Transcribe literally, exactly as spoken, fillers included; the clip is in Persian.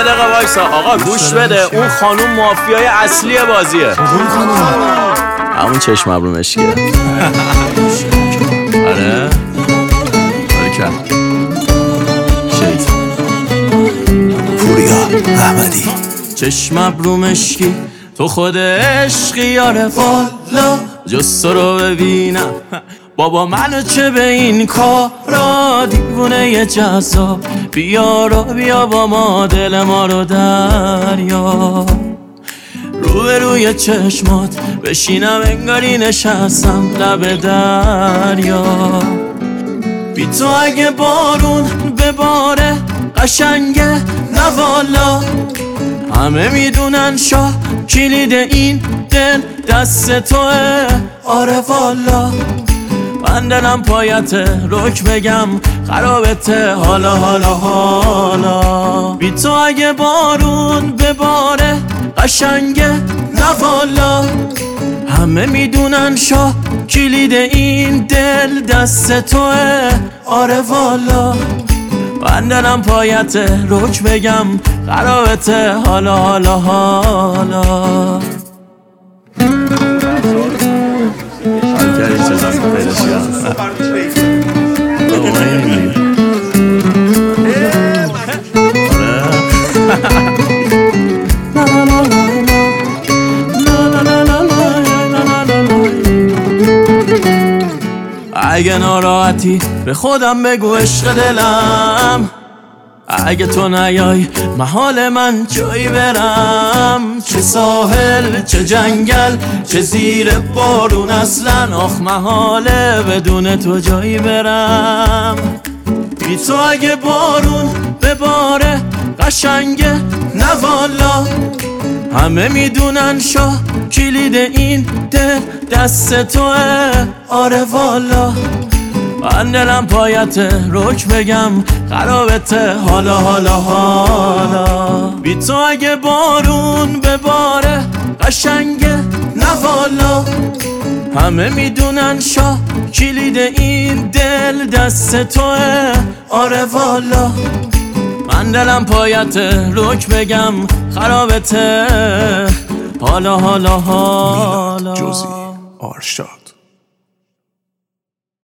دقیقه وایسا آقا گوش بده. اون خانوم مافیای اصلی بازیه. اون خانوم همون چشم ابرو مشکیه. آره بارکن شید پوریا احمدی. چشم ابرو مشکی تو خود عشقی یاره والا، جز تو رو ببینم بابا منو چه به این کارا، دیوونه ی جذاب بیا رو بیا با ما دل ما رو دریا، روی روی چشمات بشینم انگاری نشستم لب دریا، بی تو اگه بارون بباره قشنگه نه والا، همه میدونن شاه کلید این دل دست توه آره والا، من دلم پایته رک بگم خرابته حالا حالا حالا، بی تو اگه بارون بباره قشنگه نه والا، همه میدونن شاه کلید این دل دست توه آره والا، من دلم پایته رک بگم خرابته حالا حالا حالا. اگه ناراحتی به خودم بگو عشق دلم، اگه تو نیای محال من جایی برم، چه ساحل چه جنگل چه زیر بارون اصلا آخ محاله بدون تو جایی برم، بی تو اگه بارون بباره قشنگه نه والا، همه میدونن شاه کلید این دل دست توه آره والا، من دلم پایته رک بگم خرابته حالا حالا حالا، بی تو اگه بارون بباره قشنگه نه والا، همه میدونن شاه کلید این دل دست توه آره والا، من دلم پایته رک بگم خرابته حالا حالا حالا. جوزی آرشاد.